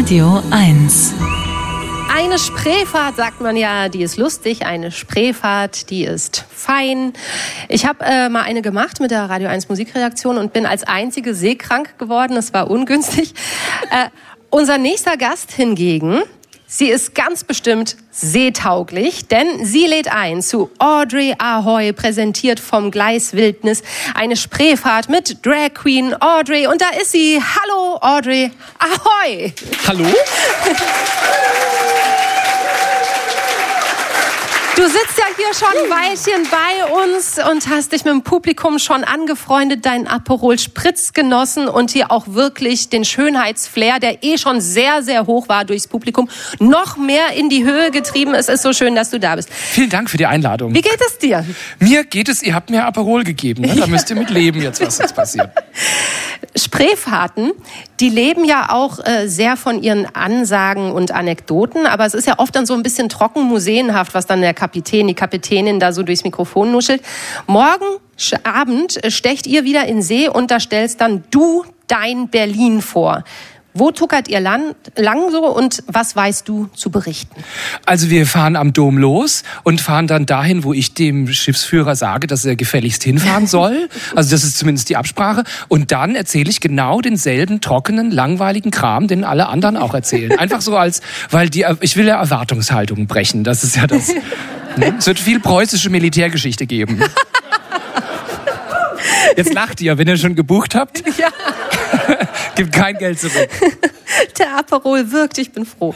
Radio 1. Eine Spreefahrt, sagt man ja, die ist lustig. Eine Spreefahrt, die ist fein. Ich habe mal eine gemacht mit der Radio 1 Musikredaktion und bin als einzige seekrank geworden. Das war ungünstig. Unser nächster Gast hingegen, sie ist ganz bestimmt seetauglich, denn sie lädt ein zu Audrey Ahoy, präsentiert vom Gleis Wildnis. Eine Spreefahrt mit Drag Queen Audrey. Und da ist sie. Hallo, Audrey Ahoy. Hallo? Du sitzt ja hier schon ein Weilchen bei uns und hast dich mit dem Publikum schon angefreundet, deinen Aperol Spritz genossen und hier auch wirklich den Schönheitsflair, der schon sehr, sehr hoch war durchs Publikum, noch mehr in die Höhe getrieben. Es ist so schön, dass du da bist. Vielen Dank für die Einladung. Wie geht es dir? Mir geht es, ihr habt mir Aperol gegeben. Ne? Da müsst ihr mit leben jetzt, was jetzt passiert. Spreefahrten, die leben ja auch sehr von ihren Ansagen und Anekdoten, aber es ist ja oft dann so ein bisschen trocken museenhaft, was dann der Kapitän, die Kapitänin da so durchs Mikrofon nuschelt. Morgen Abend stecht ihr wieder in See und da stellst dann du dein Berlin vor. Wo tuckert ihr lang so und was weißt du zu berichten? Also wir fahren am Dom los und fahren dann dahin, wo ich dem Schiffsführer sage, dass er gefälligst hinfahren soll. Also das ist zumindest die Absprache. Und dann erzähle ich genau denselben trockenen, langweiligen Kram, den alle anderen auch erzählen. Einfach so weil ich will ja Erwartungshaltungen brechen. Das ist ja das. Es wird viel preußische Militärgeschichte geben. Jetzt lacht ihr, wenn ihr schon gebucht habt. Ja. Gibt kein Geld zurück. Der Aperol wirkt, ich bin froh.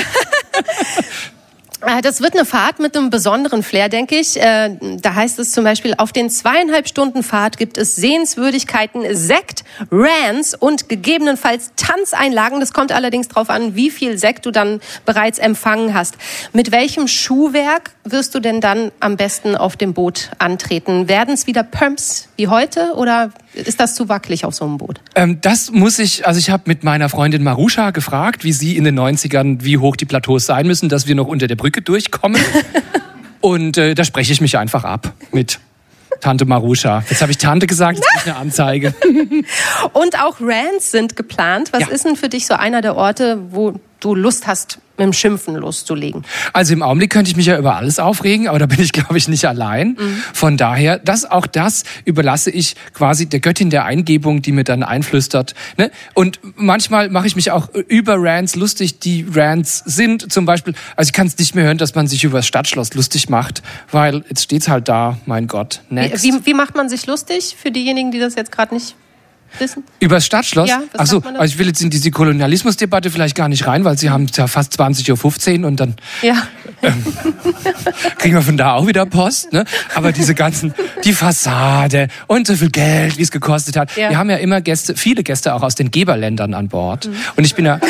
Das wird eine Fahrt mit einem besonderen Flair, denke ich. Da heißt es zum Beispiel, auf den 2,5 Stunden Fahrt gibt es Sehenswürdigkeiten, Sekt, Rants und gegebenenfalls Tanzeinlagen. Das kommt allerdings drauf an, wie viel Sekt du dann bereits empfangen hast. Mit welchem Schuhwerk wirst du denn dann am besten auf dem Boot antreten? Werden es wieder Pumps wie heute oder ist das zu wackelig auf so einem Boot? Ich habe mit meiner Freundin Marusha gefragt, wie sie in den 90ern, wie hoch die Plateaus sein müssen, dass wir noch unter der Brücke durchkommen. Und da spreche ich mich einfach ab mit Tante Marusha. Jetzt habe ich Tante gesagt, jetzt kriege ich eine Anzeige. Und auch Rants sind geplant. Was ist denn für dich so einer der Orte, wo du Lust hast, mit dem Schimpfen loszulegen? Also im Augenblick könnte ich mich ja über alles aufregen, aber da bin ich, glaube ich, nicht allein. Von daher, das überlasse ich quasi der Göttin der Eingebung, die mir dann einflüstert. Ne? Und manchmal mache ich mich auch über Rants lustig, die Rants sind. Zum Beispiel, also ich kann es nicht mehr hören, dass man sich über das Stadtschloss lustig macht, weil jetzt steht's halt da, mein Gott, next. Wie macht man sich lustig für diejenigen, die das jetzt gerade nicht wissen? Über das Stadtschloss? Ja, Achso, also ich will jetzt in diese Kolonialismusdebatte vielleicht gar nicht rein, weil sie haben ja fast 20.15 Uhr und dann kriegen wir von da auch wieder Post. Ne? Aber die Fassade und so viel Geld, wie es gekostet hat. Ja. Wir haben ja immer viele Gäste auch aus den Geberländern an Bord. Und ich bin ja...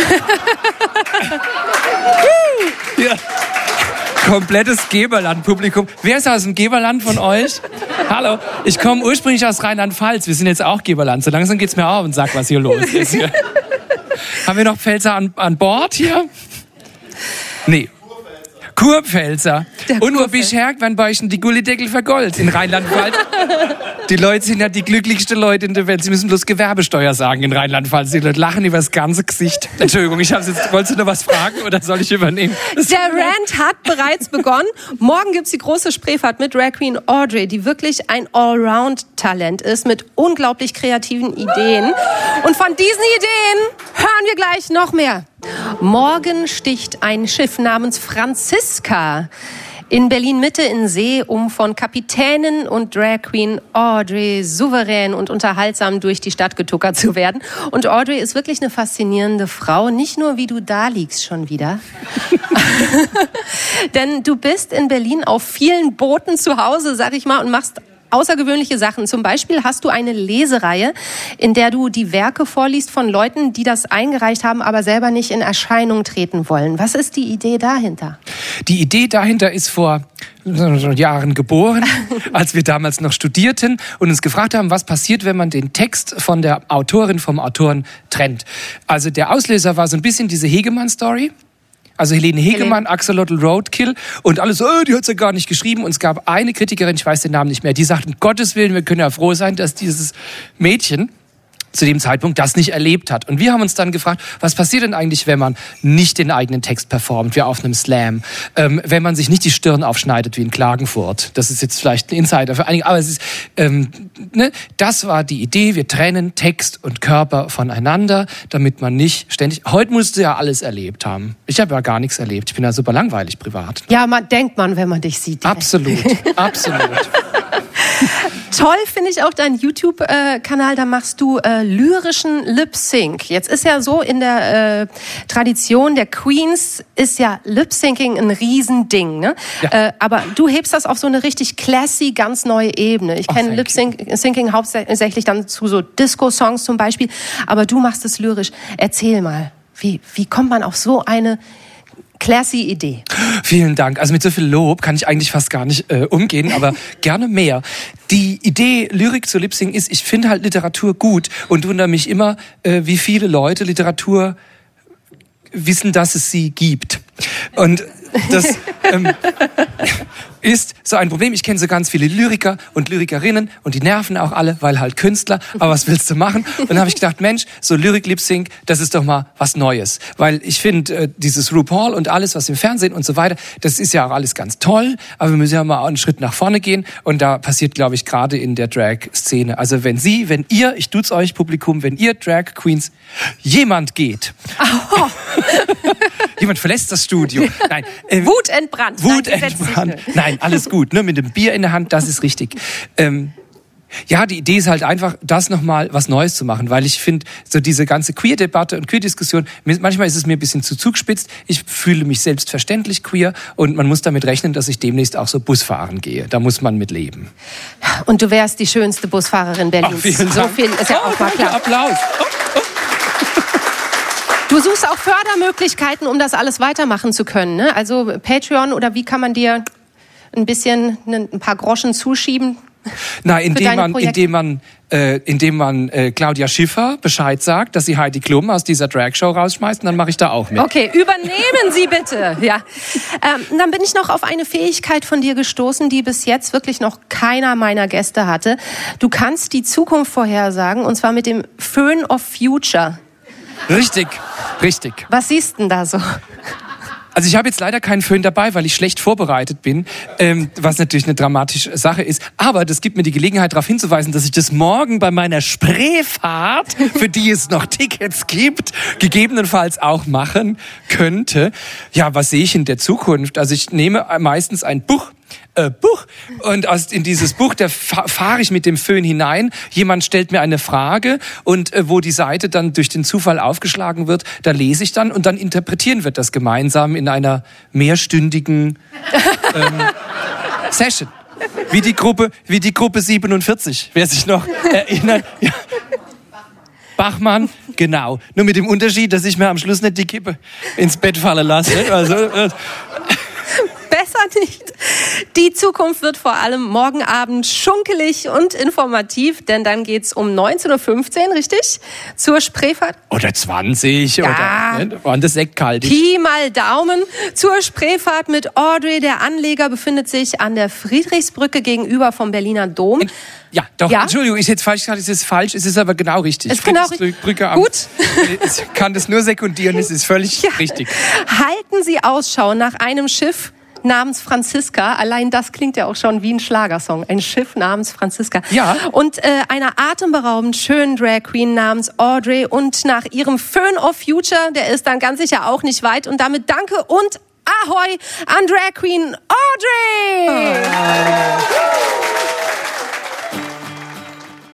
ja. Komplettes Geberland-Publikum. Wer ist aus dem Geberland von euch? Hallo, ich komme ursprünglich aus Rheinland-Pfalz. Wir sind jetzt auch Geberland. So langsam geht's mir auf und sag, was hier los ist. Hier. Haben wir noch Pfälzer an Bord hier? Nee. Kurpfälzer. Und wo bist du her, wenn bei euch die Gullideckel vergoldet in Rheinland-Pfalz? Die Leute sind ja die glücklichsten Leute in der Welt. Sie müssen bloß Gewerbesteuer sagen in Rheinland-Pfalz. Die Leute lachen über das ganze Gesicht. Entschuldigung, wolltest du noch was fragen oder soll ich übernehmen? Der Rant hat bereits begonnen. Morgen gibt's die große Spreefahrt mit Drag Queen Audrey, die wirklich ein Allround-Talent ist mit unglaublich kreativen Ideen. Und von diesen Ideen hören wir gleich noch mehr. Morgen sticht ein Schiff namens Franziska in Berlin-Mitte in See, um von Kapitänin und Drag Queen Audrey souverän und unterhaltsam durch die Stadt getuckert zu werden. Und Audrey ist wirklich eine faszinierende Frau, nicht nur wie du da liegst schon wieder. Denn du bist in Berlin auf vielen Booten zu Hause, sag ich mal, und machst außergewöhnliche Sachen. Zum Beispiel hast du eine Lesereihe, in der du die Werke vorliest von Leuten, die das eingereicht haben, aber selber nicht in Erscheinung treten wollen. Was ist die Idee dahinter? Die Idee dahinter ist vor Jahren geboren, als wir damals noch studierten und uns gefragt haben, was passiert, wenn man den Text von der Autorin vom Autoren trennt. Also der Auslöser war so ein bisschen diese Hegemann-Story. Also Helene Hegemann, Axolotl Roadkill und alles so, die hat's ja gar nicht geschrieben. Und es gab eine Kritikerin, ich weiß den Namen nicht mehr, die sagt, um Gottes Willen, wir können ja froh sein, dass dieses Mädchen zu dem Zeitpunkt das nicht erlebt hat. Und wir haben uns dann gefragt, was passiert denn eigentlich, wenn man nicht den eigenen Text performt, wie auf einem Slam, wenn man sich nicht die Stirn aufschneidet wie in Klagenfurt. Das ist jetzt vielleicht ein Insider für einige, aber es ist, das war die Idee, wir trennen Text und Körper voneinander, damit man nicht ständig, heute musst du ja alles erlebt haben. Ich habe ja gar nichts erlebt, ich bin ja super langweilig privat. Ja, denkt man, wenn man dich sieht. Absolut, absolut. Toll finde ich auch deinen YouTube-Kanal, da machst du lyrischen Lip-Sync. Jetzt ist ja so, in der Tradition der Queens ist ja Lip-Syncing ein Riesending, ne? Ja. Aber du hebst das auf so eine richtig classy, ganz neue Ebene. Ich kenne Lip-Syncing hauptsächlich dann zu so Disco-Songs zum Beispiel, aber du machst es lyrisch. Erzähl mal, wie kommt man auf so eine classy Idee? Vielen Dank. Also mit so viel Lob kann ich eigentlich fast gar nicht umgehen, aber gerne mehr. Die Idee, Lyrik zu Lip-Sync ist, ich finde halt Literatur gut und wundere mich immer, wie viele Leute Literatur wissen, dass es sie gibt. Und das ist so ein Problem. Ich kenne so ganz viele Lyriker und Lyrikerinnen und die nerven auch alle, weil halt Künstler. Aber was willst du machen? Und dann habe ich gedacht, Mensch, so Lyrik-Lip-Sync, das ist doch mal was Neues. Weil ich finde, dieses RuPaul und alles, was im Fernsehen und so weiter, das ist ja auch alles ganz toll. Aber wir müssen ja mal einen Schritt nach vorne gehen. Und da passiert, glaube ich, gerade in der Drag-Szene. Also wenn ihr, ich tut's euch Publikum, wenn ihr Drag Queens, jemand geht. Oh. Jemand verlässt das Studio. Nein. Wut entbrannt. Nein, alles gut. Nur mit dem Bier in der Hand, das ist richtig. Ja, die Idee ist halt einfach, das nochmal was Neues zu machen, weil ich finde, so diese ganze Queer-Debatte und Queer-Diskussion, manchmal ist es mir ein bisschen zu zugespitzt. Ich fühle mich selbstverständlich queer und man muss damit rechnen, dass ich demnächst auch so Bus fahren gehe. Da muss man mit leben. Und du wärst die schönste Busfahrerin Berlins. So viel ist ja auch mal klar. Applaus. Du suchst auch Fördermöglichkeiten, um das alles weitermachen zu können, ne? Also Patreon oder wie kann man dir ein paar Groschen zuschieben? Na, indem man Claudia Schiffer Bescheid sagt, dass sie Heidi Klum aus dieser Dragshow rausschmeißt, und dann mache ich da auch mit. Okay, übernehmen Sie bitte. Ja. Dann bin ich noch auf eine Fähigkeit von dir gestoßen, die bis jetzt wirklich noch keiner meiner Gäste hatte. Du kannst die Zukunft vorhersagen, und zwar mit dem Föhn of Future. Richtig. Was siehst denn da so? Also ich habe jetzt leider keinen Föhn dabei, weil ich schlecht vorbereitet bin, was natürlich eine dramatische Sache ist. Aber das gibt mir die Gelegenheit, darauf hinzuweisen, dass ich das morgen bei meiner Spreefahrt, für die es noch Tickets gibt, gegebenenfalls auch machen könnte. Ja, was sehe ich in der Zukunft? Also ich nehme meistens ein Buch und in dieses Buch, da fahre ich mit dem Föhn hinein. Jemand stellt mir eine Frage und wo die Seite dann durch den Zufall aufgeschlagen wird, da lese ich dann und dann interpretieren wir das gemeinsam in einer mehrstündigen Session. Wie die Gruppe 47, wer sich noch erinnert. Ja. Bachmann, genau. Nur mit dem Unterschied, dass ich mir am Schluss nicht die Kippe ins Bett fallen lasse. Also, besser nicht. Die Zukunft wird vor allem morgen Abend schunkelig und informativ, denn dann geht's um 19.15 Uhr, richtig? Zur Spreefahrt. Oder 20 ja. Oder ne? War das Sekt kalt? Pi mal Daumen. Zur Spreefahrt mit Audrey. Der Anleger befindet sich an der Friedrichsbrücke gegenüber vom Berliner Dom. Ja, doch. Ja? Entschuldigung, ist jetzt falsch gesagt, es ist falsch, es ist aber genau richtig. Ist genau richtig. Gut. Ich kann das nur sekundieren, es ist völlig richtig. Halten Sie Ausschau nach einem Schiff namens Franziska. Allein das klingt ja auch schon wie ein Schlagersong. Ein Schiff namens Franziska. Ja. Und einer atemberaubend schönen Drag Queen namens Audrey. Und nach ihrem Föhn of Future, der ist dann ganz sicher auch nicht weit. Und damit danke und Ahoi an Drag Queen Audrey!